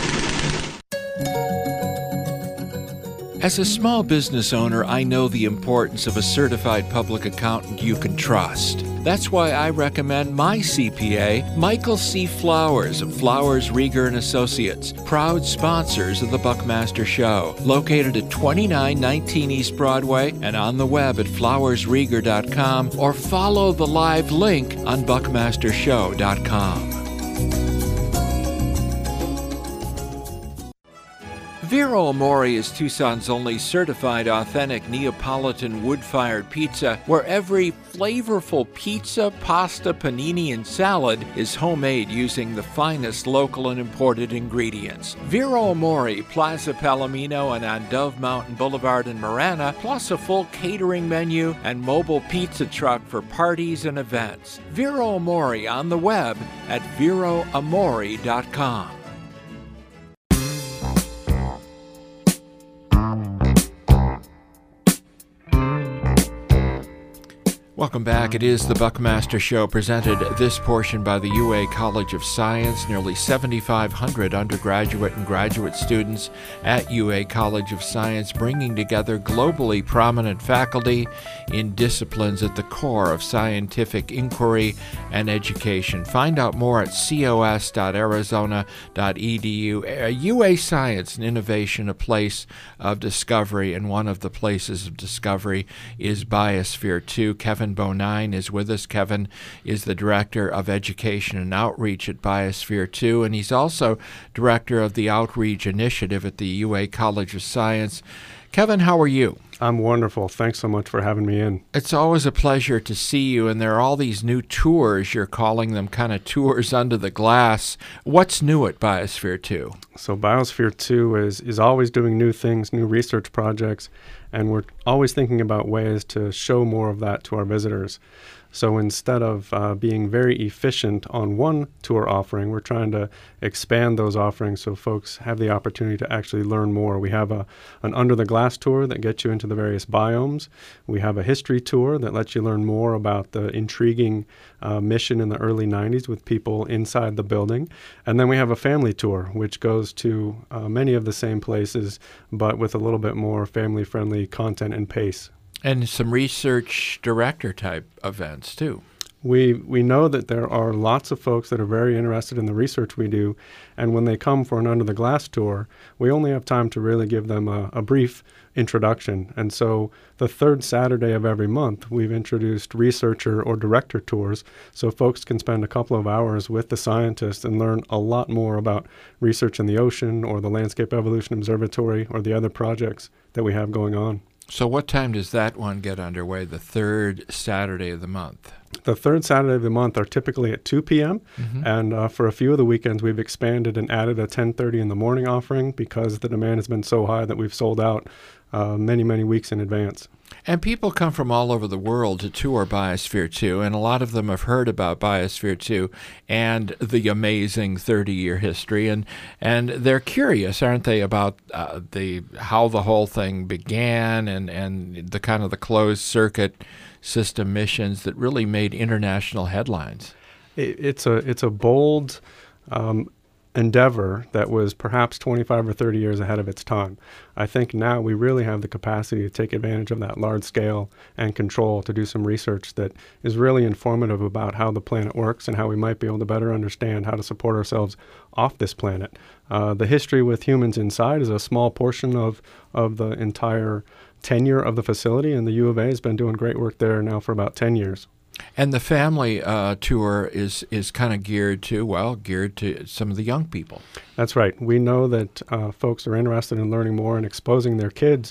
As a small business owner, I know the importance of a certified public accountant you can trust. That's why I recommend my C P A, Michael C. Flowers of Flowers, Rieger and Associates, proud sponsors of the Buckmaster Show, located at twenty-nine nineteen East Broadway and on the web at flowers rieger dot com, or follow the live link on buckmaster show dot com. Vero Amore is Tucson's only certified authentic Neapolitan wood-fired pizza, where every flavorful pizza, pasta, panini, and salad is homemade using the finest local and imported ingredients. Vero Amore, Plaza Palomino, and on Dove Mountain Boulevard in Marana, plus a full catering menu and mobile pizza truck for parties and events. Vero Amore on the web at vero amore dot com. Welcome back. It is the Buckmaster Show, presented this portion by the U A College of Science. Nearly seventy-five hundred undergraduate and graduate students at U A College of Science, bringing together globally prominent faculty in disciplines at the core of scientific inquiry and education. Find out more at cos dot arizona dot e d u. U A Science and Innovation, a place of discovery, and one of the places of discovery is Biosphere two. Kevin Bonine is with us. Kevin is the Director of Education and Outreach at Biosphere two, and he's also Director of the Outreach Initiative at the U A College of Science. Kevin, how are you? I'm wonderful. Thanks so much for having me in. It's always a pleasure to see you, and there are all these new tours. You're calling them kind of tours under the glass. What's new at Biosphere two? So Biosphere two is, is always doing new things, new research projects, and we're always thinking about ways to show more of that to our visitors. So instead of uh, being very efficient on one tour offering, we're trying to expand those offerings so folks have the opportunity to actually learn more. We have a, an Under the Glass tour that gets you into the various biomes. We have a history tour that lets you learn more about the intriguing uh, mission in the early nineties with people inside the building. And then we have a family tour, which goes to uh, many of the same places, but with a little bit more family-friendly content and pace. And some research director type events too. We we know that there are lots of folks that are very interested in the research we do, and when they come for an Under the Glass tour, we only have time to really give them a, a brief introduction. And so the third Saturday of every month, we've introduced researcher or director tours, so folks can spend a couple of hours with the scientists and learn a lot more about research in the ocean or the Landscape Evolution Observatory or the other projects that we have going on. So what time does that one get underway, the third Saturday of the month? The third Saturday of the month are typically at two p.m., mm-hmm. and uh, for a few of the weekends we've expanded and added a ten thirty in the morning offering because the demand has been so high that we've sold out uh, many, many weeks in advance. And people come from all over the world to tour Biosphere two, and a lot of them have heard about Biosphere two and the amazing thirty-year history, and and they're curious, aren't they, about uh, the how the whole thing began and, and the kind of the closed-circuit system missions that really made international headlines. It, it's a it's a bold um, endeavor that was perhaps twenty-five or thirty years ahead of its time. I think now we really have the capacity to take advantage of that large scale and control to do some research that is really informative about how the planet works and how we might be able to better understand how to support ourselves off this planet. Uh, the history with humans inside is a small portion of, of the entire tenure of the facility, and the U of A has been doing great work there now for about ten years. And the family uh, tour is, is kind of geared to, well, geared to some of the young people. That's right. We know that uh, folks are interested in learning more and exposing their kids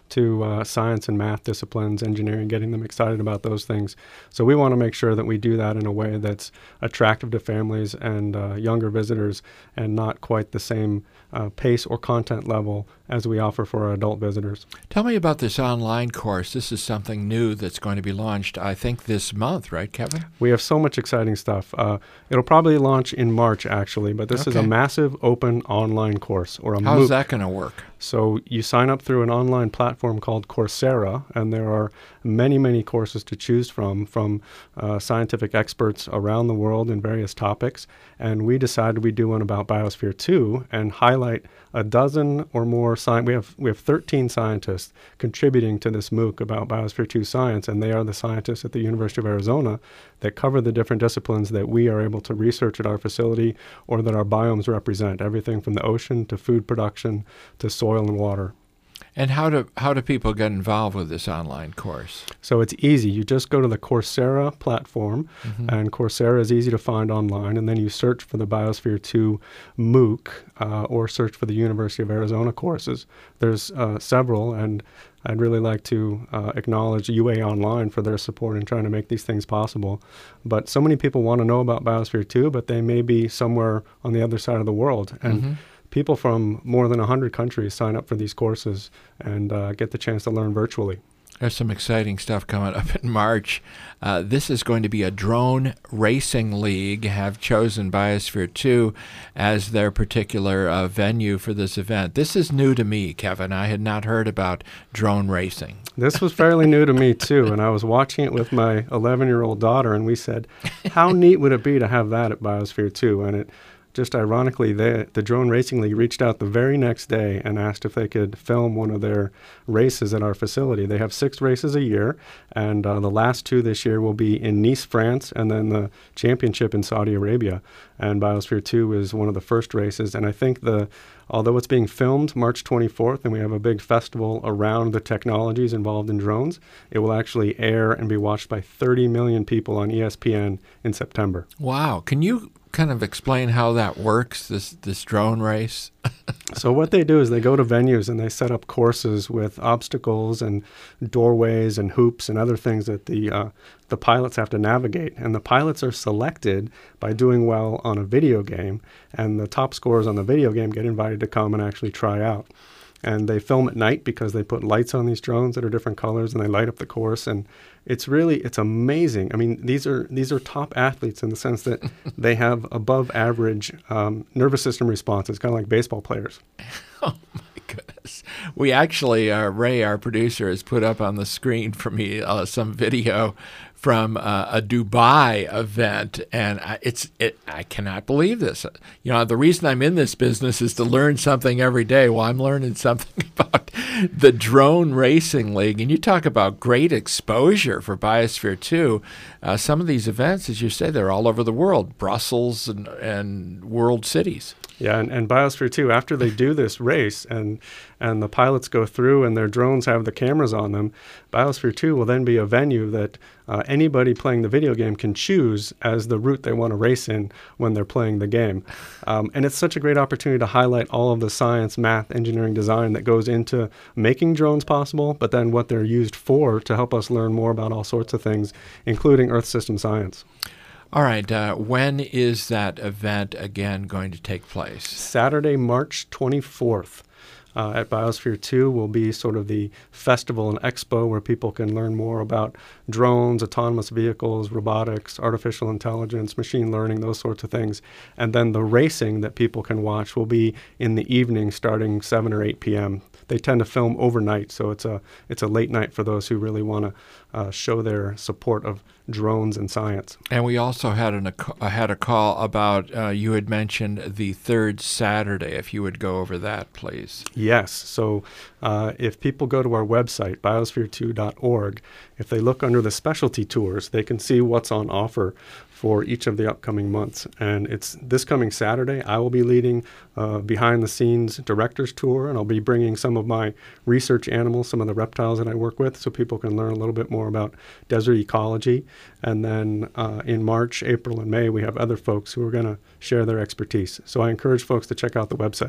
to uh, science and math disciplines, engineering, getting them excited about those things. So we want to make sure that we do that in a way that's attractive to families and uh, younger visitors, and not quite the same uh, pace or content level as we offer for our adult visitors. Tell me about this online course. This is something new that's going to be launched, I think, this month, right, Kevin? We have so much exciting stuff. Uh, it'll probably launch in March, actually, but this Okay. is a massive open online course, or a How's MOOC. that going to work? So you sign up through an online platform called Coursera, and there are many, many courses to choose from, from uh, scientific experts around the world in various topics. And we decided we'd do one about Biosphere two and highlight a dozen or more sci- we have we have thirteen scientists contributing to this MOOC about Biosphere two science, and they are the scientists at the University of Arizona that cover the different disciplines that we are able to research at our facility or that our biomes represent, everything from the ocean to food production to soil and water. And how do how do people get involved with this online course? So it's easy. You just go to the Coursera platform, Mhm. and Coursera is easy to find online, and then you search for the Biosphere two MOOC uh, or search for the University of Arizona courses. There's uh, several, and I'd really like to uh, acknowledge U A Online for their support in trying to make these things possible. But so many people want to know about Biosphere two, but they may be somewhere on the other side of the world. And Mhm. people from more than one hundred countries sign up for these courses and uh, get the chance to learn virtually. There's some exciting stuff coming up in March. Uh, this is going to be a drone racing league, have chosen Biosphere two as their particular uh, venue for this event. This is new to me, Kevin. I had not heard about drone racing. This was fairly new to me, too, and I was watching it with my eleven-year-old daughter, and we said, how neat would it be to have that at Biosphere two? And it just ironically, they, the Drone Racing League reached out the very next day and asked if they could film one of their races at our facility. They have six races a year, and uh, the last two this year will be in Nice, France, and then the championship in Saudi Arabia. And Biosphere two is one of the first races, and I think the although it's being filmed March twenty-fourth, and we have a big festival around the technologies involved in drones, it will actually air and be watched by thirty million people on E S P N in September. Wow. Can you kind of explain how that works, this this drone race? So what they do is they go to venues and they set up courses with obstacles and doorways and hoops and other things that the uh, the pilots have to navigate. And the pilots are selected by doing well on a video game, and the top scorers on the video game get invited to come and actually try out. And they film at night because they put lights on these drones that are different colors, and they light up the course. And it's really, it's amazing. I mean, these are these are top athletes in the sense that they have above average um, nervous system responses, kind of like baseball players. Oh, my goodness. We actually, uh, Ray, our producer, has put up on the screen for me uh, some video from uh, a Dubai event, and I, it's it, I cannot believe this. You know, the reason I'm in this business is to learn something every day. Well, I'm learning something about the Drone Racing League, and you talk about great exposure for Biosphere two. Uh, some of these events, as you say, they're all over the world, Brussels and, and world cities. Yeah, and, and Biosphere two, after they do this race and and the pilots go through and their drones have the cameras on them, Biosphere two will then be a venue that uh, anybody playing the video game can choose as the route they want to race in when they're playing the game. Um, and it's such a great opportunity to highlight all of the science, math, engineering, design that goes into making drones possible, but then what they're used for to help us learn more about all sorts of things, including Earth system science. All right. Uh, when is that event again going to take place? Saturday, March twenty-fourth. Uh, at Biosphere two will be sort of the festival and expo where people can learn more about drones, autonomous vehicles, robotics, artificial intelligence, machine learning, those sorts of things. And then the racing that people can watch will be in the evening starting seven or eight p.m. They tend to film overnight, so it's a it's a late night for those who really want to uh, show their support of drones and science. And we also had an, a had a call about uh, you had mentioned the third Saturday. If you would go over that, please. Yes. So uh, if people go to our website, biosphere two dot org, if they look under the specialty tours, they can see what's on offer for each of the upcoming months. And it's this coming Saturday, I will be leading a behind-the-scenes director's tour, and I'll be bringing some of my research animals, some of the reptiles that I work with, so people can learn a little bit more about desert ecology. And then uh, in March, April, and May, we have other folks who are going to share their expertise. So I encourage folks to check out the website.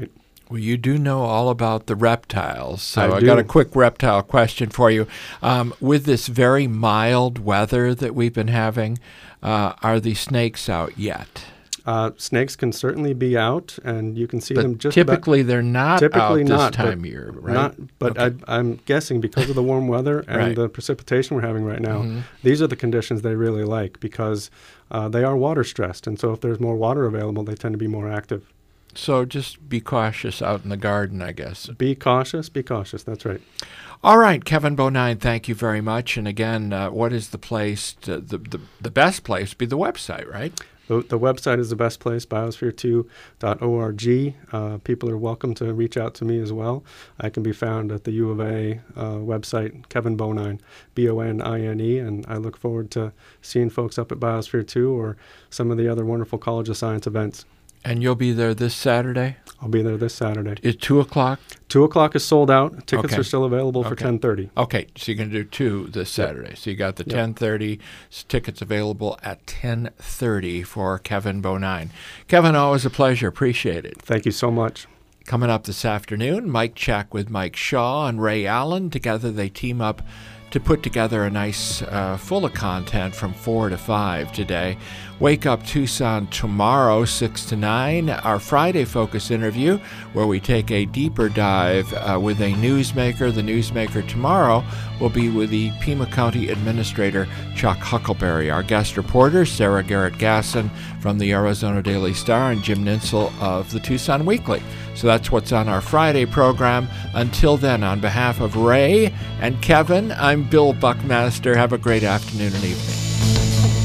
Well, you do know all about the reptiles, so I I, do. got a quick reptile question for you. Um, with this very mild weather that we've been having, uh, are the snakes out yet? Uh, snakes can certainly be out, and you can see But them just typically about, they're not typically out this not, time but of year, right? Not, but Okay. I, I'm guessing because of the warm weather and Right. the precipitation we're having right now, Mhm. these are the conditions they really like because uh, they are water stressed, and so if there's more water available, they tend to be more active. So just be cautious out in the garden, I guess. Be cautious, be cautious, that's right. All right, Kevin Bonine, thank you very much. And again, uh, what is the place, to, the, the the best place would be the website, right? The, the website is the best place, biosphere two dot org. Uh, people are welcome to reach out to me as well. I can be found at the U of A uh, website, Kevin Bonine, B O N I N E, and I look forward to seeing folks up at Biosphere two or some of the other wonderful College of Science events. And you'll be there this Saturday? I'll be there this Saturday. Is two o'clock? Two o'clock is sold out. Tickets Okay. are still available for Okay. ten thirty. Okay, so you're going to do two this Saturday. So you got the Yep. ten thirty tickets available at ten thirty for Kevin Bonine. Kevin, always a pleasure. Appreciate it. Thank you so much. Coming up this afternoon, Mike Check with Mike Shaw and Ray Allen. Together they team up to put together a nice uh, full of content from four to five today. Wake Up Tucson tomorrow, six to nine. Our Friday Focus interview, where we take a deeper dive uh, with a newsmaker. The newsmaker tomorrow will be with the Pima County Administrator, Chuck Huckleberry. Our guest reporters, Sarah Garrett-Gasson from the Arizona Daily Star and Jim Ninsel of the Tucson Weekly. So that's what's on our Friday program. Until then, on behalf of Ray and Kevin, I'm Bill Buckmaster. Have a great afternoon and evening.